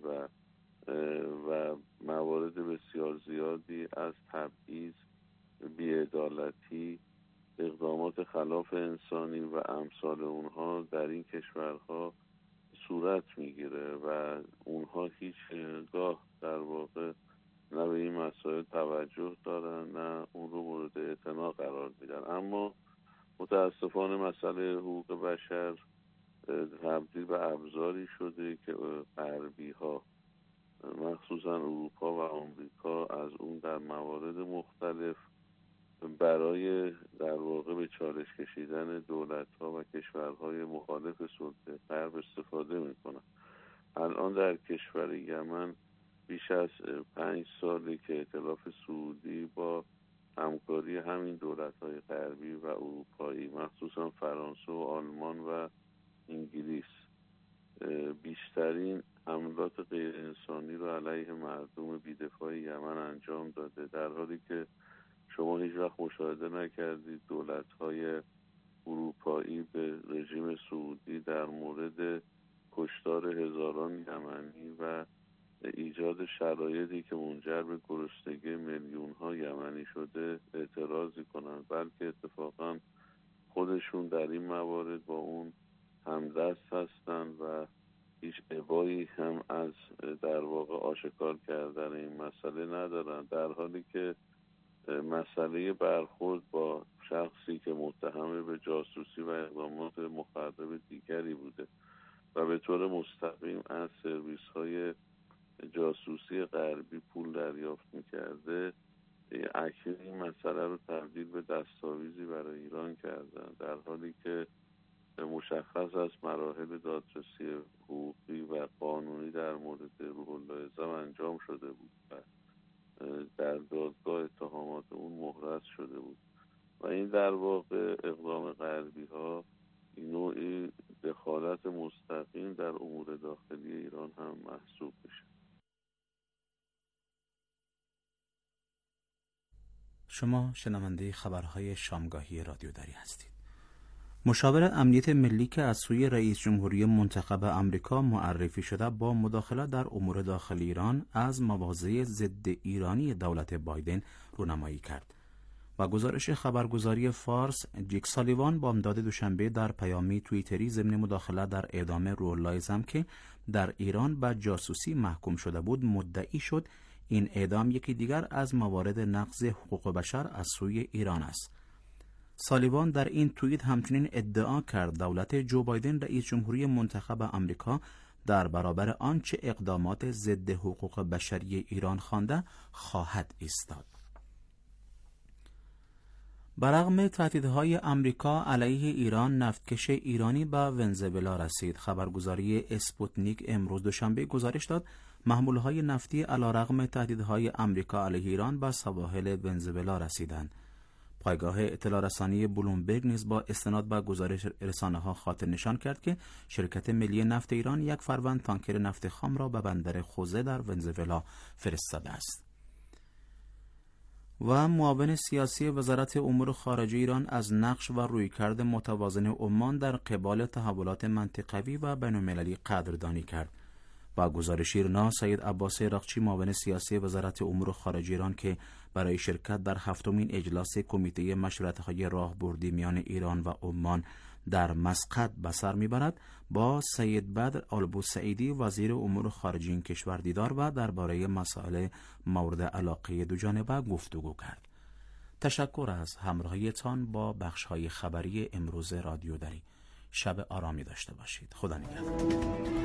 و موارد بسیار زیادی از تبعیض، بی‌عدالتی، اقدامات خلاف انسانی و امثال اونها در این کشورها صورت میگیره و اونها هیچگاه در واقع نه به این مسائل توجه دارن نه اون رو مورد اعتنا قرار میدن. اما متاسفانه مسئله حقوق بشر تبدیل به ابزاری شده که غربی ها مخصوصا اروپا و آمریکا از اون در موارد مختلف برای در واقع به چالش کشیدن دولت‌ها و کشورهای مخالف صلح غرب استفاده میکنن. الان در کشور یمن بیش از 5 ساله که ائتلاف سعودی با همکاری همین دولت‌های غربی و اروپایی مخصوصا فرانسه و آلمان و انگلیس بیشترین حملات غیر انسانی رو علیه مردم بی‌دفاع یمن انجام داده، در حالی که شما هیچ وقت مشاهده نکردید دولت‌های اروپایی به رژیم سعودی در مورد کشتار هزاران یمنی و ایجاد شرایطی که منجر به گرسنگی میلیون‌ها یمنی شده اعتراضی کنند، بلکه اتفاقا خودشون در این موارد با اون همدست هستند و هیچ ابایی هم از در واقع آشکار کردن این مسئله ندارند، در حالی که مسئله برخورد با شخصی که متهم به جاسوسی و اقدامات مخرب دیگری بوده و به طور مستقیم از سرویس‌های جاسوسی غربی پول دریافت می‌کرده، اکنون این مسئله رو تبدیل به دستاویزی برای ایران کردن، در حالی که مشخص است مراحل دادرسی حقوقی و قانونی در مورد روح الله زم انجام شده بود و در دادگاه اتهامات اون محرز شده بود. و این در واقع اقدام غربی ها نوعی دخالت مستقیم در امور داخلی ایران هم محسوب میشه. شما شنونده خبرهای شامگاهی رادیو دری هستید. مشاور امنیت ملی که از سوی رئیس جمهوری منتخب آمریکا معرفی شده با مداخله در امور داخلی ایران از مواضع ضد ایرانی دولت بایدن رونمایی کرد. و گزارش خبرگزاری فارس، جیک سالیوان بامداد دوشنبه در پیامی توییتری ضمن مداخله در اعدام روح‌الله زم که در ایران به جاسوسی محکوم شده بود مدعی شد این اعدام یکی دیگر از موارد نقض حقوق بشر از سوی ایران است. سالیوان در این توییت همچنین ادعا کرد دولت جو بایدن رئیس جمهوری منتخب آمریکا در برابر آنچه اقدامات ضد حقوق بشری ایران خوانده خواهد ایستاد. برغم تهدیدهای آمریکا علیه ایران، نفتکش ایرانی به ونزوئلا رسید. خبرگزاری اسپوتنیک امروز دوشنبه گزارش داد محمولهای نفتی علیرغم تهدیدهای آمریکا علیه ایران به سواحل ونزوئلا رسیدند. پایگاه اطلاع رسانی بلومبرگ نیز با استناد به گزارش رسانه‌ها خاطر نشان کرد که شرکت ملی نفت ایران 1 فروند تانکر نفت خام را به بندر خوزه در ونزوئلا فرستاده است. و معاون سیاسی وزارت امور خارجه ایران از نقش و رویکرد متوازن عمان در قبال تحولات منطقوی و بین‌المللی قدردانی کرد. با گزارش ایرنا، سید عباس عراقچی معاون سیاسی وزارت امور خارجه ایران که برای شرکت در 7مین اجلاس کمیته مشورت‌های راهبردی میان ایران و عمان در مسقط به سر میبرد، با سید بدر آلبوسعیدی وزیر امور خارجه این کشور دیدار و درباره مسائل مورد علاقه دو جانبه گفتگو کرد. تشکر از همراهیتان با بخش‌های خبری امروز رادیو دری. شب آرامی داشته باشید. خدا نگهدار.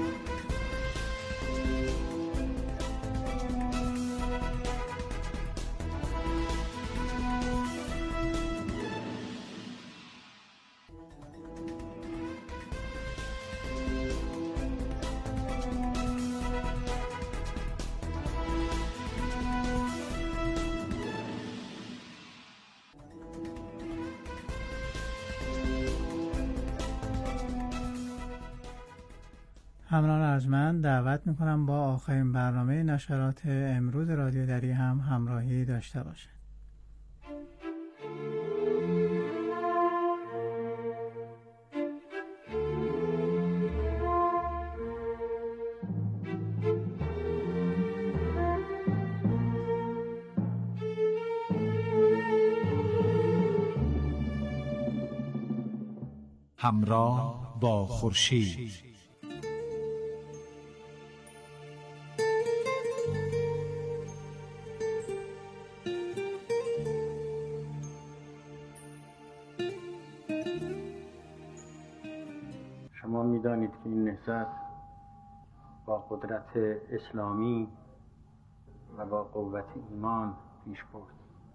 همراهان ارجمند، دعوت میکنم با آخرین برنامه نشرات امروز رادیو دری هم همراهی داشته باشند. همراه با خورشید. شما می‌دانید که این نهضت با قدرت اسلامی و با قوت ایمان پیش برد،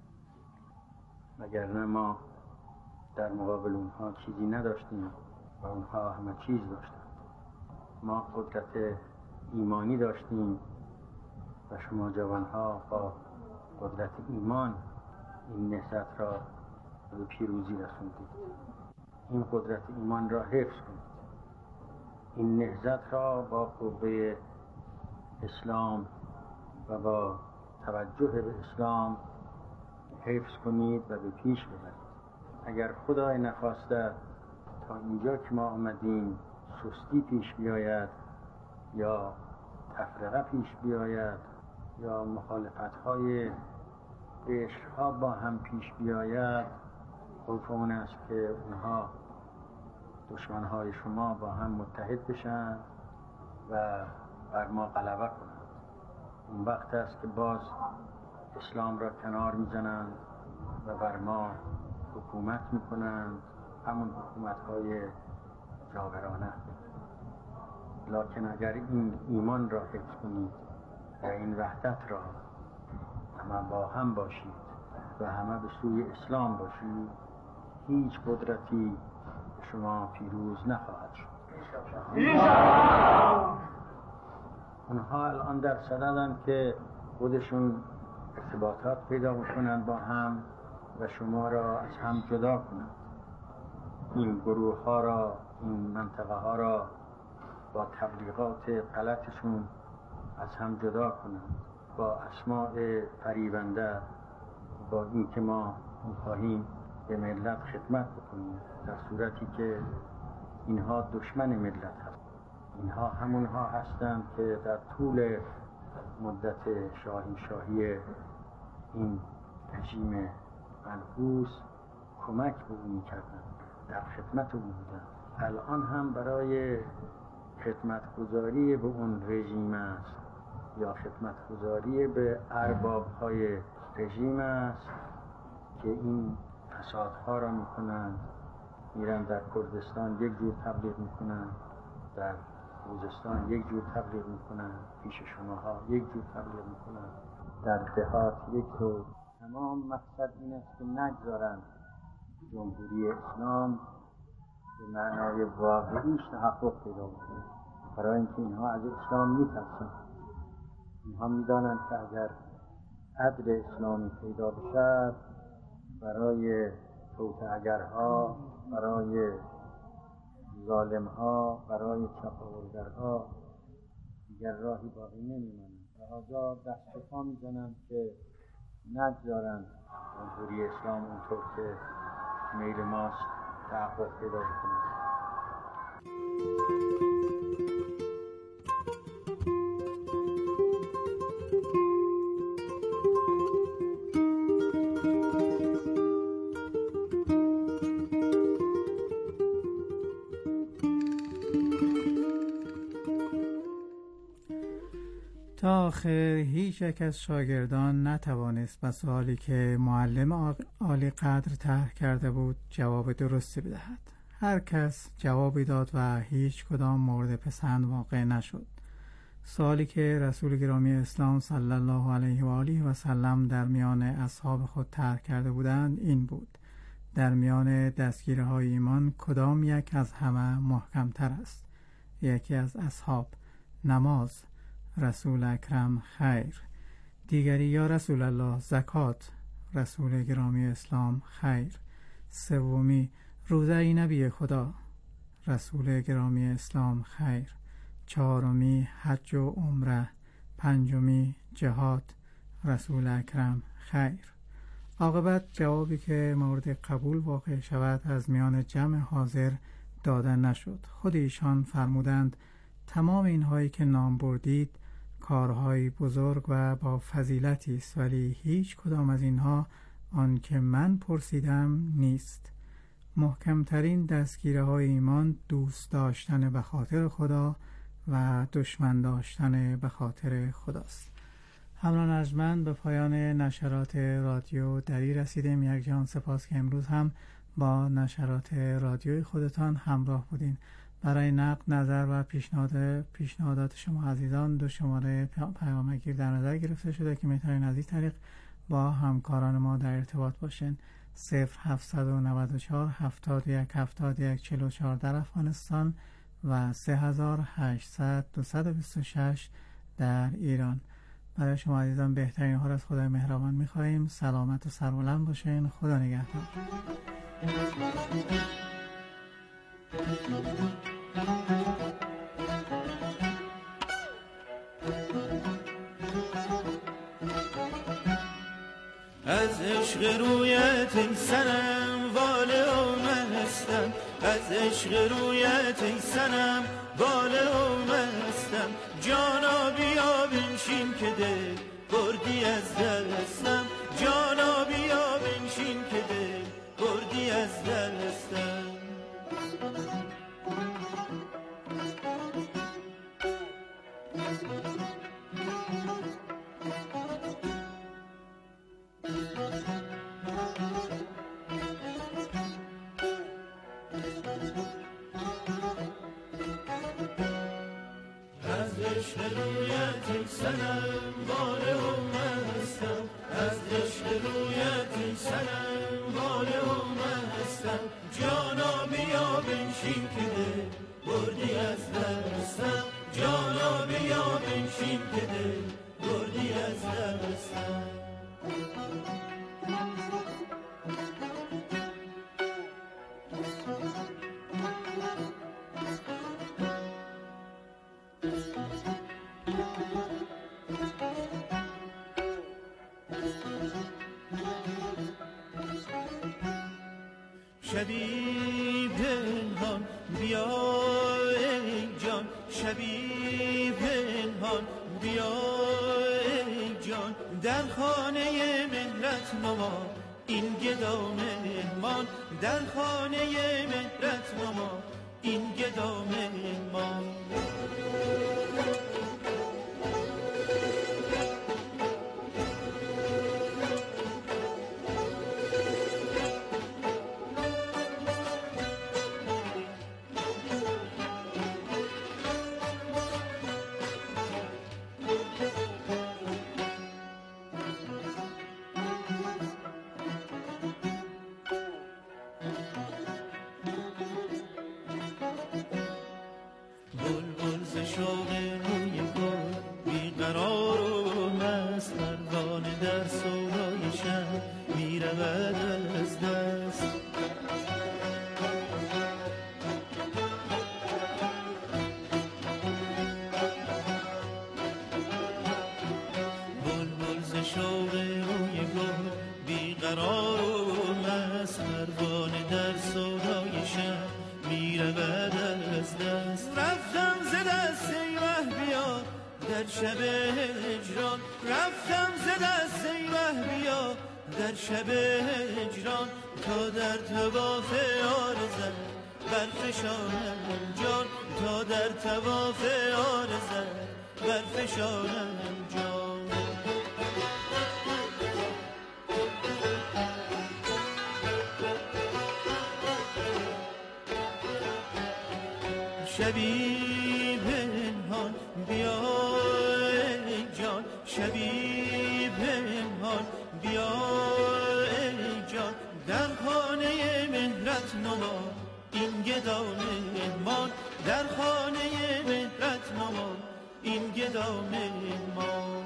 وگرنه ما در مقابل اونها چیزی نداشتیم و اونها همه چیز داشتند. ما قدرت ایمانی داشتیم و شما جوانها با قدرت ایمان این نهضت را به پیروزی رسوندید. این قدرت ایمان را حفظ کنید. این نهضت را با قوه اسلام و با توجه به اسلام حفظ کنید و به پیش ببرید. اگر خدای نخواسته تا اینجا که ما آمدیم سستی پیش بیاید یا تفرقه پیش بیاید یا مخالفت‌های قشرها با هم پیش بیاید، خوف اون است که اونها دشمنهای شما با هم متحد بشن و بر ما غلبه کنند. اون وقت است که باز اسلام را کنار میزنند و بر ما حکومت میکنند، همون حکومت‌های جابرانه. لکن اگر این ایمان را حفظ کنید و این وحدت را، همه با هم باشید و همه به سوی اسلام باشید، هیچ قدرتی شما پیروز نخواهد شد. اونها الان در صددن که خودشون ارتباطات پیدا بکنن با هم و شما را از هم جدا کنند. این گروه ها را، این منطقه ها را با تبلیغات غلطشون از هم جدا کنند، با اسماء فریبنده، با این که ما می‌خواهیم به ملت خدمت بکنیم، در صورتی که اینها دشمن ملت هستند. اینها همونها هستند که در طول مدت شاهنشاهی این رژیم منحوس کمک به او می‌کردند، در خدمت او بودند. الان هم برای خدمتگزاری به اون رژیم است یا خدمتگزاری به ارباب‌های رژیم است که این فسادها را میکنند. میرن در کردستان یک جور تبلیغ میکنن، در خوزستان یک جور تبلیغ میکنن، پیش شماها یک جور تبلیغ میکنن، در دهات یک جور. تمام مقصد این است که نگذارند جمهوری اسلام به معنای واقعیش تحقق پیدا کنه، برای اینکه اینها از اسلام میترسن. اینها میدانند که اگر عدل اسلامی پیدا بشد، برای توطئه‌گرها، برای ظالمها، برای چپاولگرها دیگر راهی باقی نمیماند. لذا دست به پا میزنند که نگذارند جمهوری اسلام اونطور که میل ماست تحقق پیدا بکنند. تا آخر هیچ یک از شاگردان نتوانست به سوالی که معلم عالی قدر طرح کرده بود جواب درستی بدهد. هر کس جوابی داد و هیچ کدام مورد پسند واقع نشد. سوالی که رسول گرامی اسلام صلی الله علیه و آله و سلم در میان اصحاب خود طرح کرده بودند این بود: در میان دستگیرهای ایمان کدام یک از همه محکمتر است؟ یکی از اصحاب: نماز. رسول اکرم: خیر. دیگری: یا رسول الله زکات. رسول گرامی اسلام: خیر. سومی: روزه ای نبی خدا. رسول گرامی اسلام: خیر. چهارمی: حج و عمره. پنجمی: جهاد. رسول اکرم: خیر. عاقبت جوابی که مورد قبول واقع شود از میان جمع حاضر داده نشد. خود ایشان فرمودند تمام اینهایی که نام بردید کارهای بزرگ و با فضیلتی است، ولی هیچ کدام از اینها آن که من پرسیدم نیست. محکمترین دستگیره های ایمان دوست داشتن به خاطر خدا و دشمن داشتن به خاطر خداست. همراهان ارجمند، به پایان نشرات رادیو دری رسیدیم. یک جهان سپاس که امروز هم با نشرات رادیوی خودتان همراه بودین. برای نقد، نظر و پیشنهادات شما عزیزان 2 شماره پیامگیر در نظر گرفته شده که میتونید از این طریق با همکاران ما در ارتباط باشین. 0794 71 71 44 در افغانستان و 3800 226 در ایران. برای شما عزیزان بهترین ها از خدای مهربان می‌خواهیم. سلامت و سربلند باشین. خدا نگهدار. از عشق رویت ای سنم واله و مستم، از عشق رویت ای سنم واله و مستم. جانا بیا بنشین که دل بردی از دستم، جانا بیا بنشین که دل بردی از دستم. از عشق رویت ای سنم واله و مستم، از عشق رویت ای سنم واله و مستم. جانا بیا بنشین که دل بردی از دستم، جانا بیا بنشین که دل بردی از دستم. بیا ای جان شبی پنهان بیا ای جان در خانه مهرت نما این گدا مهمان در خانه مهرت نما این گدا مهمان شب هجران رفتم ز دست ای مه بیا در شب هجران تا در طواف عارضت برفشانم جان تا در طواف عارضت برفشانم جان شبی پنهان بیا شبی پنهان بیا ای جان در خانه مهرت نما این گدا مهمان در خانه مهرت نما این گدا مهمان